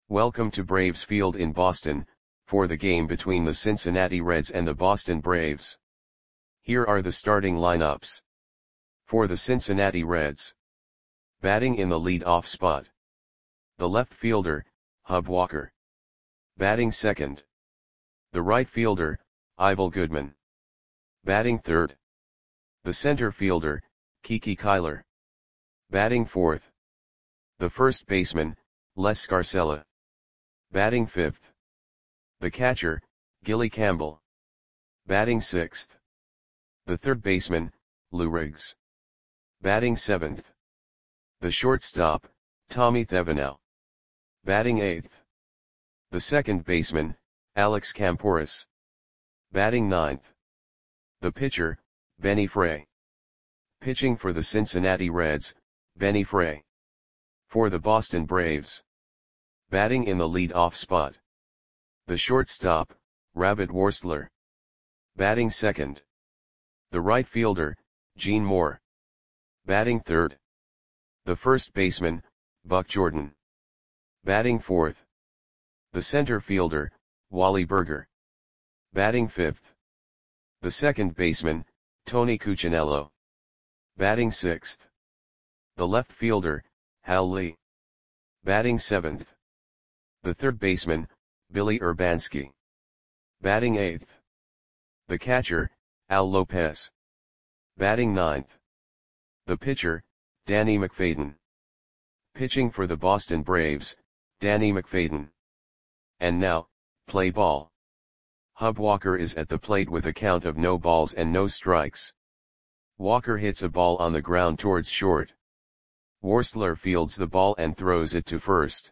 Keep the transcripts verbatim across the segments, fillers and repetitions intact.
Welcome to Braves Field in Boston, for the game between the Cincinnati Reds and the Boston Braves. Here are the starting lineups. For the Cincinnati Reds. Batting in the lead-off spot. The left fielder, Hub Walker. Batting second. The right fielder, Ivel Goodman. Batting third. The center fielder, Kiki Kyler. Batting fourth. The first baseman, Les Scarcella. Batting fifth. The catcher, Gilly Campbell. Batting sixth. The third baseman, Lou Riggs. Batting seventh. The shortstop, Tommy Thevenot. Batting eighth. The second baseman, Alex Camporis. Batting ninth. The pitcher, Benny Frey. Pitching for the Cincinnati Reds, Benny Frey. For the Boston Braves. Batting in the lead-off spot. The shortstop, Rabbit Worstler. Batting second. The right fielder, Gene Moore. Batting third. The first baseman, Buck Jordan. Batting fourth. The center fielder, Wally Burger. Batting fifth. The second baseman, Tony Cuccinello. Batting sixth. The left fielder, Hal Lee. Batting seventh. The third baseman, Billy Urbanski. Batting eighth. The catcher, Al Lopez. Batting ninth. The pitcher, Danny McFadden. Pitching for the Boston Braves, Danny McFadden. And now, play ball. Hub Walker is at the plate with a count of no balls and no strikes. Walker hits a ball on the ground towards short. Worstler fields the ball and throws it to first.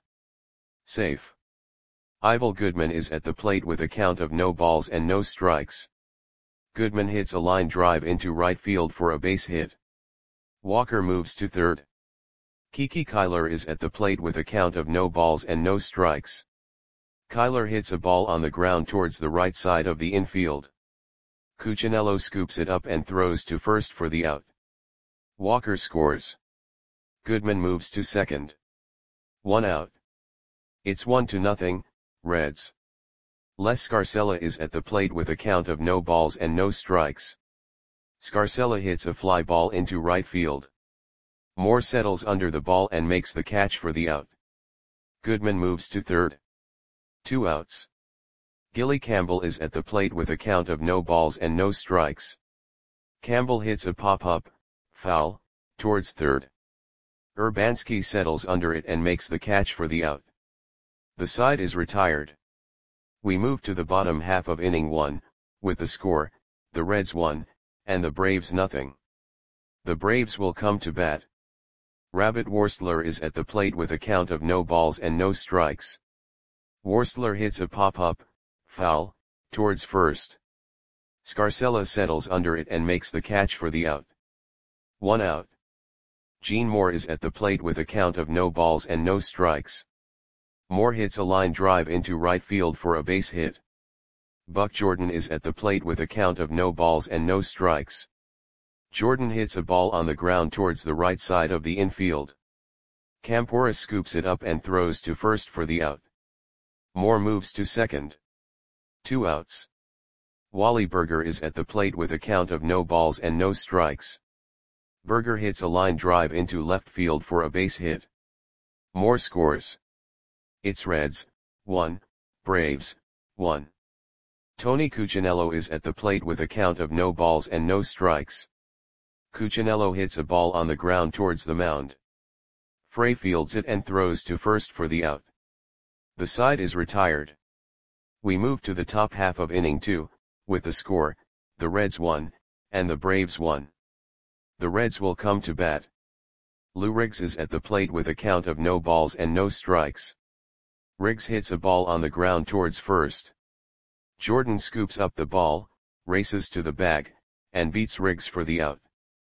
Safe. Ivel Goodman is at the plate with a count of no balls and no strikes. Goodman hits a line drive into right field for a base hit. Walker moves to third. Kiki Kyler is at the plate with a count of no balls and no strikes. Kyler hits a ball on the ground towards the right side of the infield. Cuccinello scoops it up and throws to first for the out. Walker scores. Goodman moves to second. One out. It's one to nothing, Reds. Les Scarcella is at the plate with a count of no balls and no strikes. Scarcella hits a fly ball into right field. Moore settles under the ball and makes the catch for the out. Goodman moves to third. Two outs. Gilly Campbell is at the plate with a count of no balls and no strikes. Campbell hits a pop-up, foul, towards third. Urbanski settles under it and makes the catch for the out. The side is retired. We move to the bottom half of inning one, with the score, the Reds one, and the Braves nothing. The Braves will come to bat. Rabbit Worstler is at the plate with a count of no balls and no strikes. Worstler hits a pop-up, foul, towards first. Scarcella settles under it and makes the catch for the out. One out. Gene Moore is at the plate with a count of no balls and no strikes. Moore hits a line drive into right field for a base hit. Buck Jordan is at the plate with a count of no balls and no strikes. Jordan hits a ball on the ground towards the right side of the infield. Camporis scoops it up and throws to first for the out. Moore moves to second. Two outs. Wally Burger is at the plate with a count of no balls and no strikes. Burger hits a line drive into left field for a base hit. Moore scores. It's Reds, one, Braves, one. Tony Cuccinello is at the plate with a count of no balls and no strikes. Cuccinello hits a ball on the ground towards the mound. Frey fields it and throws to first for the out. The side is retired. We move to the top half of inning two, with the score, the Reds one, and the Braves one. The Reds will come to bat. Lou Riggs is at the plate with a count of no balls and no strikes. Riggs hits a ball on the ground towards first. Jordan scoops up the ball, races to the bag, and beats Riggs for the out.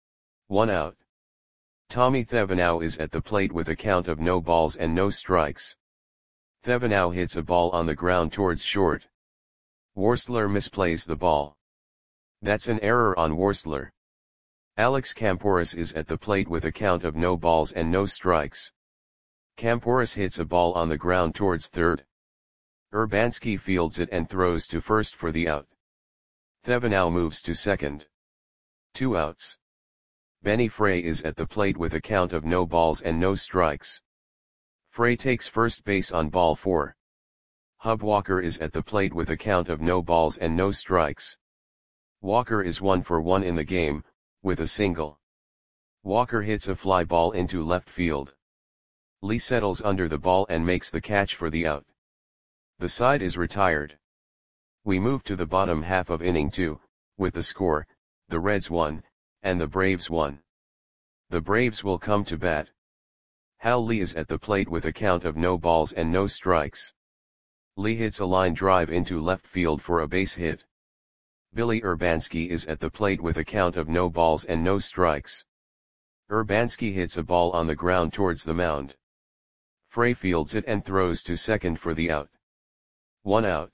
One out. Tommy Thevenot is at the plate with a count of no balls and no strikes. Thevenot hits a ball on the ground towards short. Worstler misplays the ball. That's an error on Worstler. Alex Camporis is at the plate with a count of no balls and no strikes. Kamporis hits a ball on the ground towards third. Urbanski fields it and throws to first for the out. Thevenot moves to second. Two outs. Benny Frey is at the plate with a count of no balls and no strikes. Frey takes first base on ball four. Hub Walker is at the plate with a count of no balls and no strikes. Walker is one for one in the game, with a single. Walker hits a fly ball into left field. Lee settles under the ball and makes the catch for the out. The side is retired. We move to the bottom half of inning two, with the score, the Reds won, and the Braves won. The Braves will come to bat. Hal Lee is at the plate with a count of no balls and no strikes. Lee hits a line drive into left field for a base hit. Billy Urbanski is at the plate with a count of no balls and no strikes. Urbanski hits a ball on the ground towards the mound. Frey fields it and throws to second for the out. One out.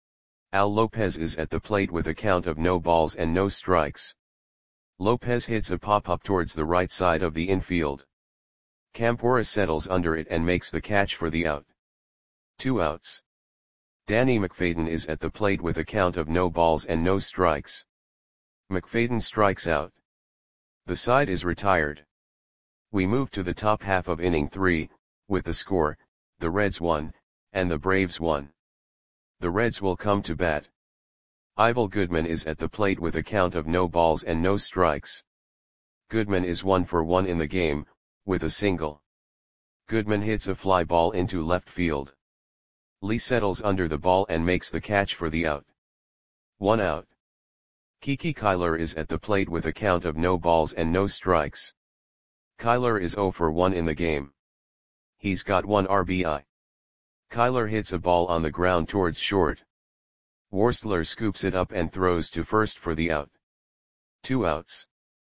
Al Lopez is at the plate with a count of no balls and no strikes. Lopez hits a pop-up towards the right side of the infield. Kamporis settles under it and makes the catch for the out. Two outs. Danny McFadden is at the plate with a count of no balls and no strikes. McFadden strikes out. The side is retired. We move to the top half of inning three, with the score, the Reds won, and the Braves won. The Reds will come to bat. Ivel Goodman is at the plate with a count of no balls and no strikes. Goodman is one for one in the game, with a single. Goodman hits a fly ball into left field. Lee settles under the ball and makes the catch for the out. One out. Kiki Kyler is at the plate with a count of no balls and no strikes. Kyler is zero for one in the game. He's got one R B I. Kyler hits a ball on the ground towards short. Worstler scoops it up and throws to first for the out. Two outs.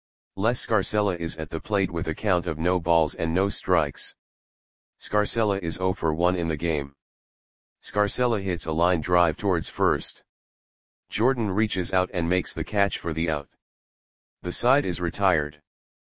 Les Scarcella is at the plate with a count of no balls and no strikes. Scarcella is zero for one in the game. Scarcella hits a line drive towards first. Jordan reaches out and makes the catch for the out. The side is retired.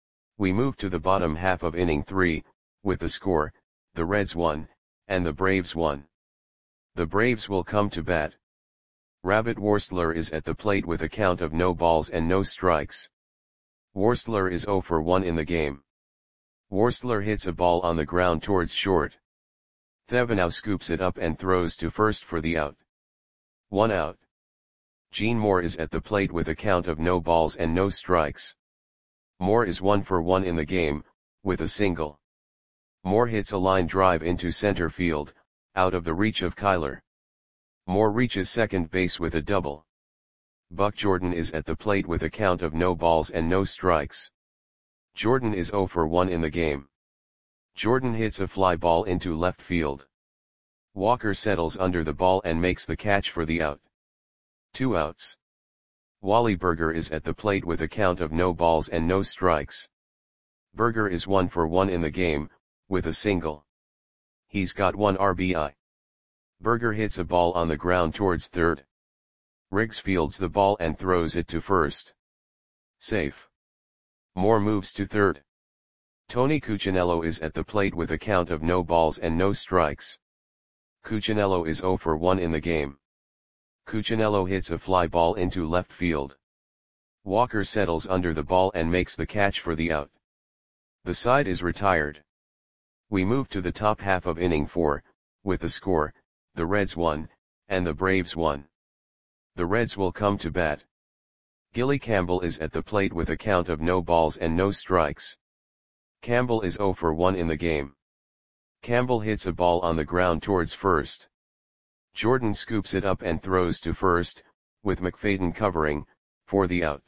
We move to the bottom half of inning three, with the score, the Reds won, and the Braves won. The Braves will come to bat. Rabbit Worstler is at the plate with a count of no balls and no strikes. Worstler is zero for one in the game. Worstler hits a ball on the ground towards short. Thevenot scoops it up and throws to first for the out. One out. Gene Moore is at the plate with a count of no balls and no strikes. Moore is one for one in the game, with a single. Moore hits a line drive into center field, out of the reach of Kyler. Moore reaches second base with a double. Buck Jordan is at the plate with a count of no balls and no strikes. Jordan is zero for one in the game. Jordan hits a fly ball into left field. Walker settles under the ball and makes the catch for the out. Two outs. Wally Berger is at the plate with a count of no balls and no strikes. Berger is one for one in the game, with a single. He's got one R B I. Berger hits a ball on the ground towards third. Riggs fields the ball and throws it to first. Safe. Moore moves to third. Tony Cuccinello is at the plate with a count of no balls and no strikes. Cuccinello is zero for one in the game. Cuccinello hits a fly ball into left field. Walker settles under the ball and makes the catch for the out. The side is retired. We move to the top half of inning four, with the score, the Reds won, and the Braves won. The Reds will come to bat. Gilly Campbell is at the plate with a count of no balls and no strikes. Campbell is zero for one in the game. Campbell hits a ball on the ground towards first. Jordan scoops it up and throws to first, with McFadden covering, for the out.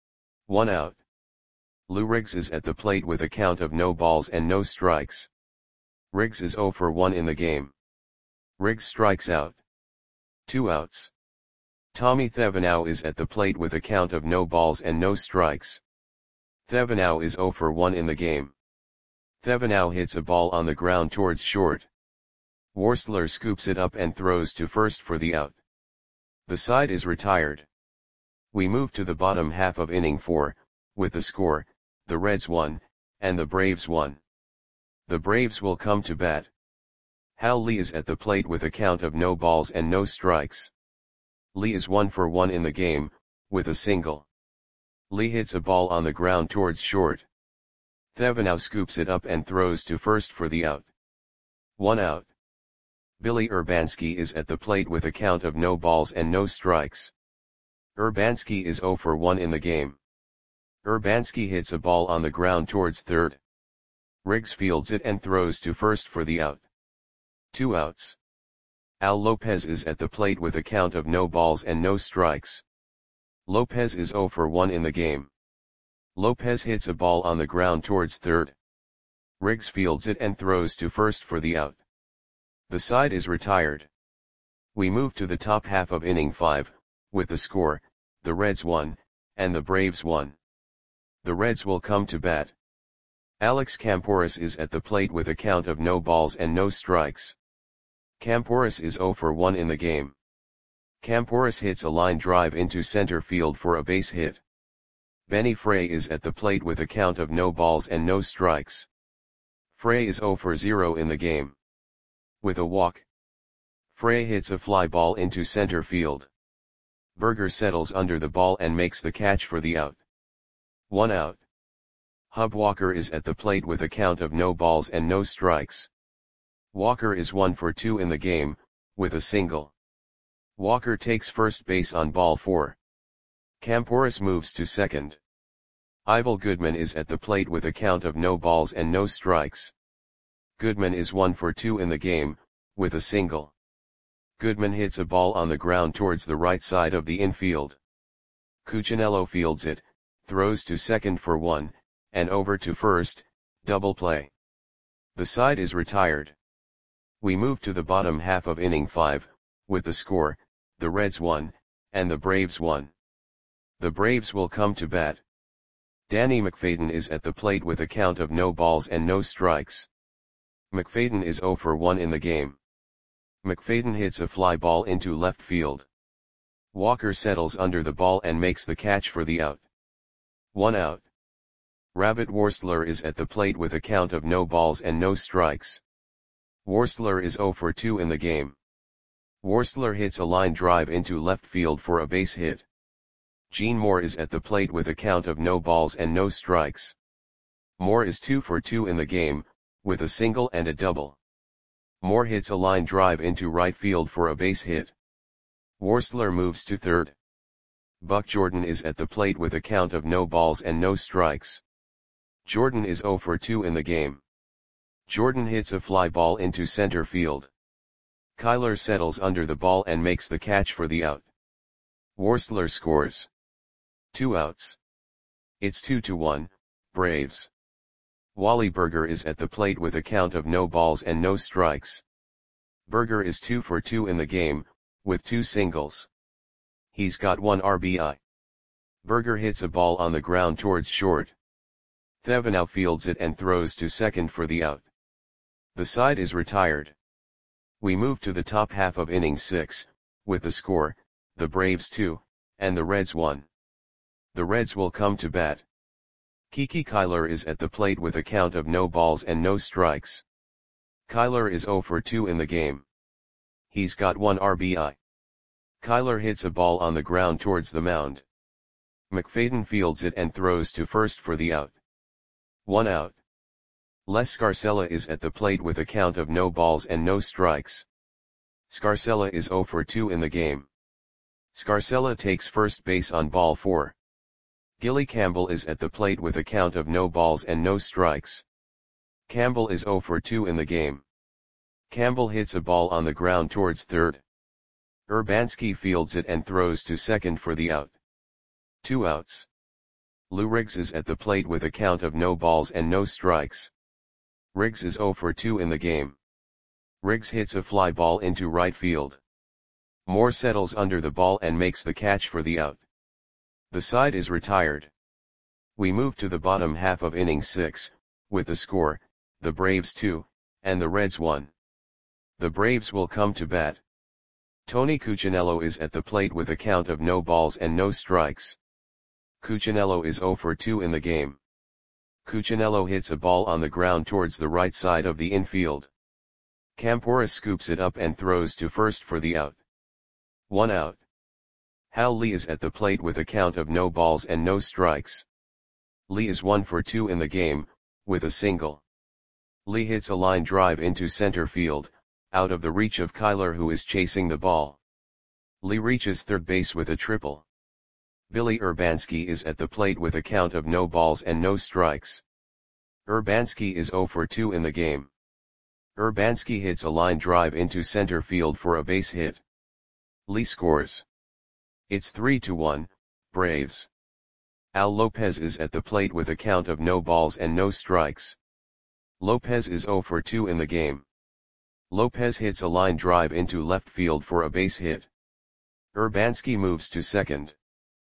One out. Lou Riggs is at the plate with a count of no balls and no strikes. Riggs is zero for one in the game. Riggs strikes out. Two outs. Tommy Thevenot is at the plate with a count of no balls and no strikes. Thevenot is zero for one in the game. Thevenot hits a ball on the ground towards short. Worstler scoops it up and throws to first for the out. The side is retired. We move to the bottom half of inning four, with the score, the Reds won, and the Braves won. The Braves will come to bat. Hal Lee is at the plate with a count of no balls and no strikes. Lee is one for one in the game, with a single. Lee hits a ball on the ground towards short. Thevenot scoops it up and throws to first for the out. One out. Billy Urbanski is at the plate with a count of no balls and no strikes. Urbanski is zero for one in the game. Urbanski hits a ball on the ground towards third. Riggs fields it and throws to first for the out. Two outs. Al Lopez is at the plate with a count of no balls and no strikes. Lopez is zero for one in the game. Lopez hits a ball on the ground towards third. Riggs fields it and throws to first for the out. The side is retired. We move to the top half of inning five, with the score, the Reds won, and the Braves won. The Reds will come to bat. Alex Camporis is at the plate with a count of no balls and no strikes. Camporis is zero for one in the game. Camporis hits a line drive into center field for a base hit. Benny Frey is at the plate with a count of no balls and no strikes. Frey is zero for zero in the game. With a walk, Frey hits a fly ball into center field. Berger settles under the ball and makes the catch for the out. One out. Hub Walker is at the plate with a count of no balls and no strikes. Walker is one for two in the game, with a single. Walker takes first base on ball four. Camporis moves to second. Ivel Goodman is at the plate with a count of no balls and no strikes. Goodman is one for two in the game, with a single. Goodman hits a ball on the ground towards the right side of the infield. Cuccinello fields it, throws to second for one, and over to first, double play. The side is retired. We move to the bottom half of inning five, with the score, the Reds won, and the Braves won. The Braves will come to bat. Danny McFadden is at the plate with a count of no balls and no strikes. McFadden is zero for one in the game. McFadden hits a fly ball into left field. Walker settles under the ball and makes the catch for the out. One out. Rabbit Worstler is at the plate with a count of no balls and no strikes. Worstler is zero for two in the game. Worstler hits a line drive into left field for a base hit. Gene Moore is at the plate with a count of no balls and no strikes. Moore is two for two in the game, with a single and a double. Moore hits a line drive into right field for a base hit. Worstler moves to third. Buck Jordan is at the plate with a count of no balls and no strikes. Jordan is zero for two in the game. Jordan hits a fly ball into center field. Kyler settles under the ball and makes the catch for the out. Worstler scores. Two outs. It's two to one, Braves. Wally Berger is at the plate with a count of no balls and no strikes. Berger is two for two in the game, with two singles. He's got one R B I. Berger hits a ball on the ground towards short. Thevenot fields it and throws to second for the out. The side is retired. We move to the top half of inning six, with the score, the Braves two, and the Reds one. The Reds will come to bat. Kiki Kyler is at the plate with a count of no balls and no strikes. Kyler is zero for two in the game. He's got one R B I. Kyler hits a ball on the ground towards the mound. McFadden fields it and throws to first for the out. One out. Les Scarcella is at the plate with a count of no balls and no strikes. Scarcella is zero for two in the game. Scarcella takes first base on ball four. Gilly Campbell is at the plate with a count of no balls and no strikes. Campbell is zero for two in the game. Campbell hits a ball on the ground towards third. Urbanski fields it and throws to second for the out. Two outs. Lou Riggs is at the plate with a count of no balls and no strikes. Riggs is zero for two in the game. Riggs hits a fly ball into right field. Moore settles under the ball and makes the catch for the out. The side is retired. We move to the bottom half of inning six, with the score, the Braves two, and the Reds one. The Braves will come to bat. Tony Cuccinello is at the plate with a count of no balls and no strikes. Cuccinello is zero for two in the game. Cuccinello hits a ball on the ground towards the right side of the infield. Campora scoops it up and throws to first for the out. One out. Hal Lee is at the plate with a count of no balls and no strikes. Lee is one for two in the game, with a single. Lee hits a line drive into center field, out of the reach of Kyler, who is chasing the ball. Lee reaches third base with a triple. Billy Urbanski is at the plate with a count of no balls and no strikes. Urbanski is zero for two in the game. Urbanski hits a line drive into center field for a base hit. Lee scores. It's three to one, Braves. Al Lopez is at the plate with a count of no balls and no strikes. Lopez is zero for two in the game. Lopez hits a line drive into left field for a base hit. Urbanski moves to second.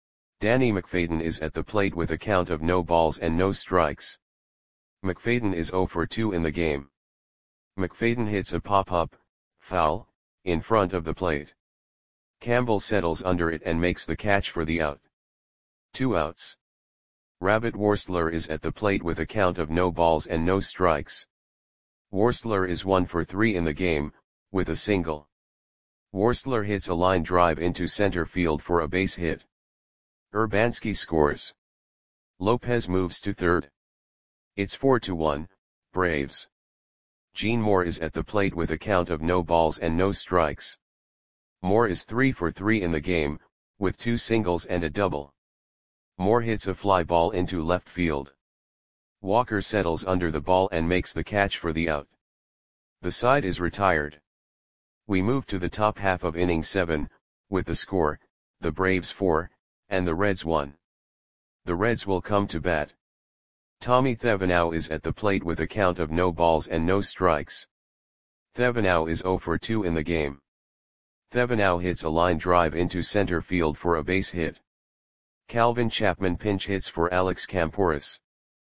Danny McFadden is at the plate with a count of no balls and no strikes. McFadden is zero for two in the game. McFadden hits a pop-up, foul, in front of the plate. Campbell settles under it and makes the catch for the out. Two outs. Rabbit Worstler is at the plate with a count of no balls and no strikes. Worstler is one for three in the game, with a single. Worstler hits a line drive into center field for a base hit. Urbanski scores. Lopez moves to third. It's four to one, Braves. Gene Moore is at the plate with a count of no balls and no strikes. Moore is three for three in the game, with two singles and a double. Moore hits a fly ball into left field. Walker settles under the ball and makes the catch for the out. The side is retired. We move to the top half of inning seven, with the score, the Braves four, and the Reds one. The Reds will come to bat. Tommy Thevenot is at the plate with a count of no balls and no strikes. Thevenot is zero for two in the game. Thevenot hits a line drive into center field for a base hit. Calvin Chapman pinch hits for Alex Camporis.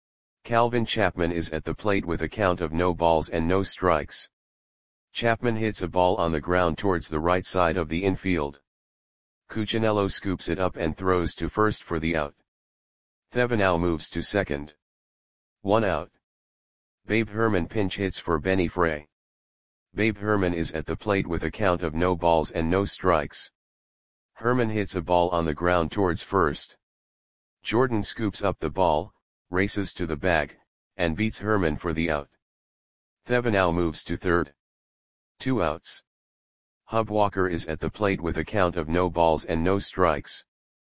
Calvin Chapman is at the plate with a count of no balls and no strikes. Chapman hits a ball on the ground towards the right side of the infield. Cuccinello scoops it up and throws to first for the out. Thevenot moves to second. One out. Babe Herman pinch hits for Benny Frey. Babe Herman is at the plate with a count of no balls and no strikes. Herman hits a ball on the ground towards first. Jordan scoops up the ball, races to the bag, and beats Herman for the out. Thevenot moves to third. Two outs. Hub Walker is at the plate with a count of no balls and no strikes.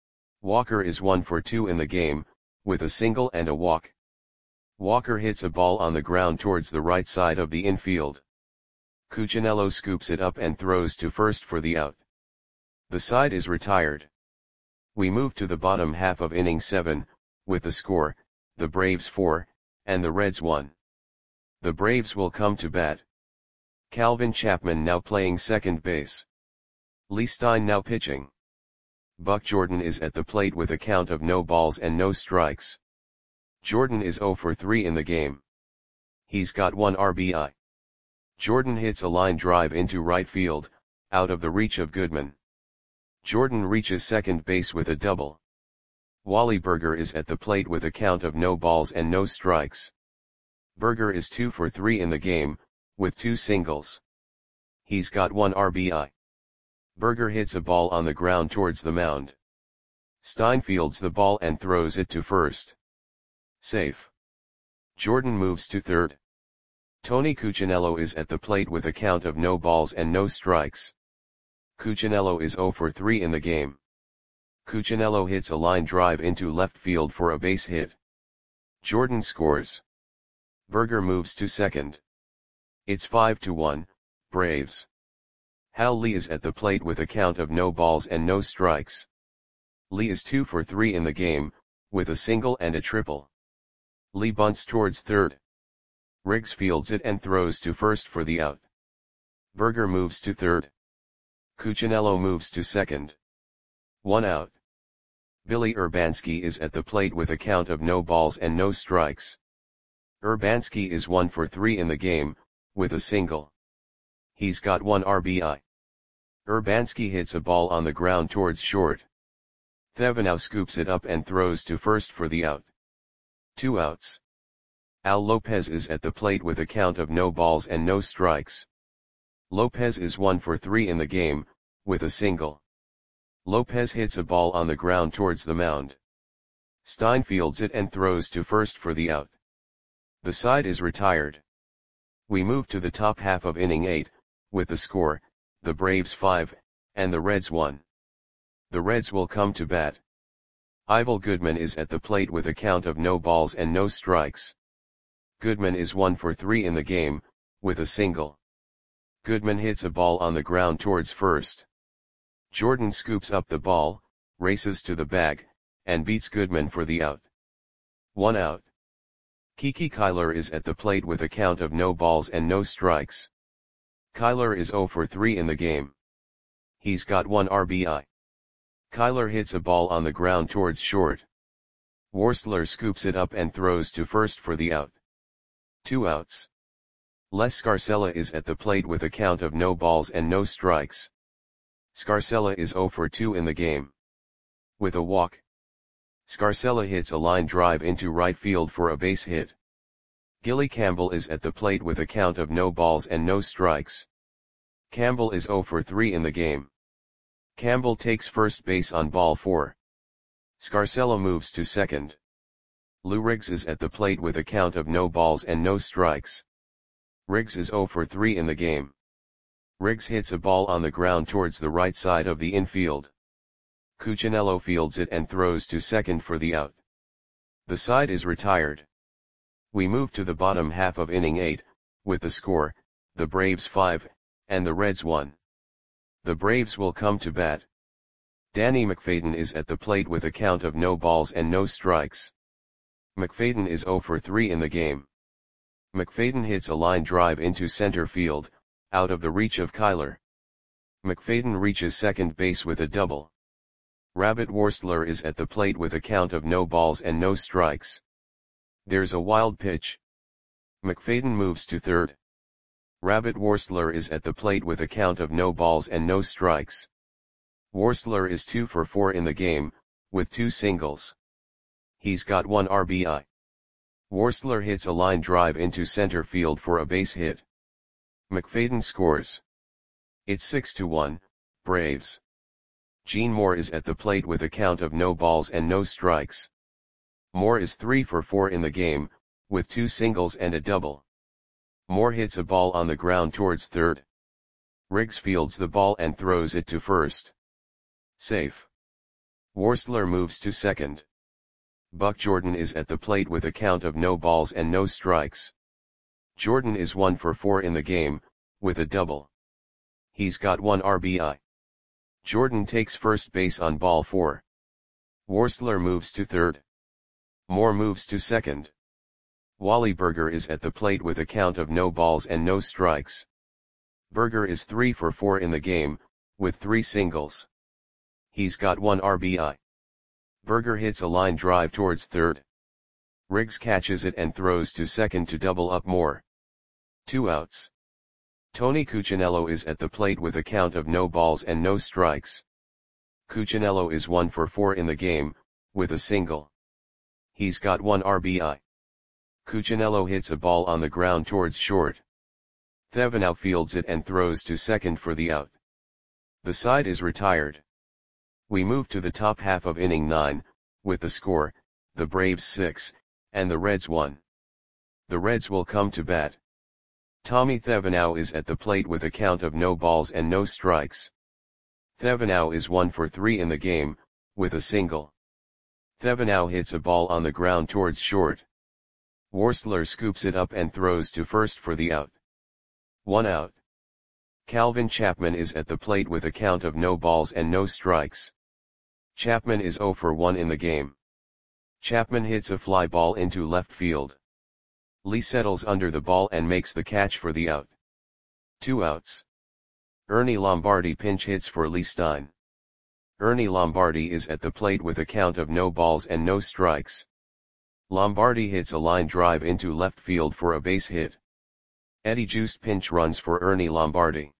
Walker is one for two in the game, with a single and a walk. Walker hits a ball on the ground towards the right side of the infield. Cuccinello scoops it up and throws to first for the out. The side is retired. We move to the bottom half of inning seven, with the score, the Braves four, and the Reds one. The Braves will come to bat. Calvin Chapman now playing second base. Lee Stein now pitching. Buck Jordan is at the plate with a count of no balls and no strikes. Jordan is zero for three in the game. He's got one R B I. Jordan hits a line drive into right field, out of the reach of Goodman. Jordan reaches second base with a double. Wally Berger is at the plate with a count of no balls and no strikes. Berger is two for three in the game, with two singles. He's got one R B I. Berger hits a ball on the ground towards the mound. Stein fields the ball and throws it to first. Safe. Jordan moves to third. Tony Cuccinello is at the plate with a count of no balls and no strikes. Cuccinello is zero for three in the game. Cuccinello hits a line drive into left field for a base hit. Jordan scores. Berger moves to second. It's five to one, Braves. Hal Lee is at the plate with a count of no balls and no strikes. Lee is two for three in the game, with a single and a triple. Lee bunts towards third. Riggs fields it and throws to first for the out. Berger moves to third. Cuccinello moves to second. One out. Billy Urbanski is at the plate with a count of no balls and no strikes. Urbanski is one for three in the game, with a single. He's got one R B I. Urbanski hits a ball on the ground towards short. Thevenot scoops it up and throws to first for the out. Two outs. Al Lopez is at the plate with a count of no balls and no strikes. Lopez is one for three in the game, with a single. Lopez hits a ball on the ground towards the mound. Stein fields it and throws to first for the out. The side is retired. We move to the top half of inning eight, with the score, the Braves five, and the Reds one. The Reds will come to bat. Ivel Goodman is at the plate with a count of no balls and no strikes. Goodman is one for three in the game, with a single. Goodman hits a ball on the ground towards first. Jordan scoops up the ball, races to the bag, and beats Goodman for the out. One out. Kiki Kyler is at the plate with a count of no balls and no strikes. Kyler is zero for three in the game. He's got one R B I. Kyler hits a ball on the ground towards short. Worstler scoops it up and throws to first for the out. Two outs. Les Scarcella is at the plate with a count of no balls and no strikes. Scarcella is zero for two in the game. With a walk. Scarcella hits a line drive into right field for a base hit. Gilly Campbell is at the plate with a count of no balls and no strikes. Campbell is zero for three in the game. Campbell takes first base on ball four. Scarcella moves to second. Lou Riggs is at the plate with a count of no balls and no strikes. Riggs is zero for three in the game. Riggs hits a ball on the ground towards the right side of the infield. Cuccinello fields it and throws to second for the out. The side is retired. We move to the bottom half of inning eight, with the score, the Braves five, and the Reds one. The Braves will come to bat. Danny McFadden is at the plate with a count of no balls and no strikes. McFadden is zero for three in the game. McFadden hits a line drive into center field, out of the reach of Kyler. McFadden reaches second base with a double. Rabbit Worstler is at the plate with a count of no balls and no strikes. There's a wild pitch. McFadden moves to third. Rabbit Worstler is at the plate with a count of no balls and no strikes. Worstler is two for four in the game, with two singles. He's got one R B I. Worstler hits a line drive into center field for a base hit. McFadden scores. It's six to one, Braves. Gene Moore is at the plate with a count of no balls and no strikes. Moore is three for four in the game, with two singles and a double. Moore hits a ball on the ground towards third. Riggs fields the ball and throws it to first. Safe. Worstler moves to second. Buck Jordan is at the plate with a count of no balls and no strikes. Jordan is one for four in the game, with a double. He's got one R B I. Jordan takes first base on ball four. Worstler moves to third. Moore moves to second. Wally Berger is at the plate with a count of no balls and no strikes. Berger is three for four in the game, with three singles. He's got one R B I. Berger hits a line drive towards third. Riggs catches it and throws to second to double up Moore. Two outs. Tony Cuccinello is at the plate with a count of no balls and no strikes. Cuccinello is one for four in the game, with a single. He's got one R B I. Cuccinello hits a ball on the ground towards short. Thevenot fields it and throws to second for the out. The side is retired. We move to the top half of inning nine, with the score, the Braves six, and the Reds one. The Reds will come to bat. Tommy Thevenot is at the plate with a count of no balls and no strikes. Thevenot is one for three in the game, with a single. Thevenot hits a ball on the ground towards short. Worstler scoops it up and throws to first for the out. One out. Calvin Chapman is at the plate with a count of no balls and no strikes. Chapman is zero for one in the game. Chapman hits a fly ball into left field. Lee settles under the ball and makes the catch for the out. Two outs. Ernie Lombardi pinch hits for Lee Stein. Ernie Lombardi is at the plate with a count of no balls and no strikes. Lombardi hits a line drive into left field for a base hit. Eddie Juiced pinch runs for Ernie Lombardi.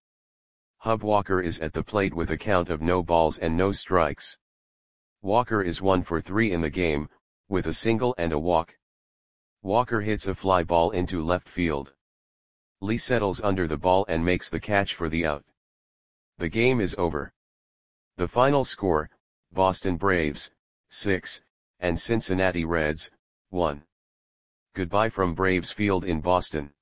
Hub Walker is at the plate with a count of no balls and no strikes. Walker is one for three in the game, with a single and a walk. Walker hits a fly ball into left field. Lee settles under the ball and makes the catch for the out. The game is over. The final score, Boston Braves, six, and Cincinnati Reds, one. Goodbye from Braves Field in Boston.